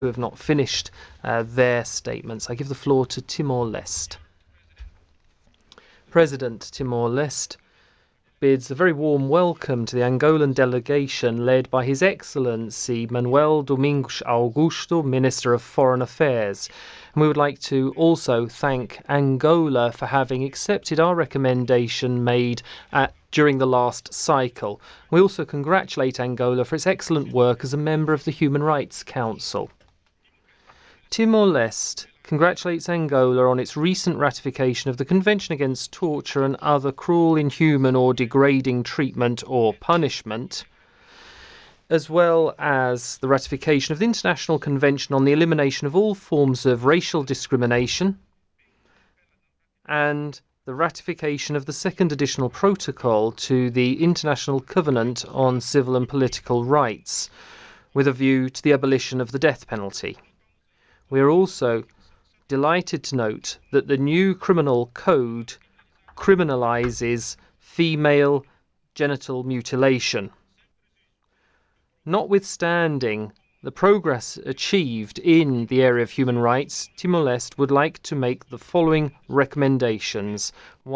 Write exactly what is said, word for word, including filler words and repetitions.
who have not finished uh, their statements. I give the floor to Timor-Leste. President Timor-Leste bids a very warm welcome to the Angolan delegation led by His Excellency Manuel Domingos Augusto, Minister of Foreign Affairs. And we would like to also thank Angola for having accepted our recommendation made at, during the last cycle. We also congratulate Angola for its excellent work as a member of the Human Rights Council. Timor-Leste congratulates Angola on its recent ratification of the Convention Against Torture and Other Cruel, Inhuman or Degrading Treatment or Punishment, as well as the ratification of the International Convention on the Elimination of All Forms of Racial Discrimination, and the ratification of the Second Additional Protocol to the International Covenant on Civil and Political Rights, with a view to the abolition of the death penalty. We are also delighted to note that the new criminal code criminalises female genital mutilation. Notwithstanding the progress achieved in the area of human rights, Timor-Leste would like to make the following recommendations.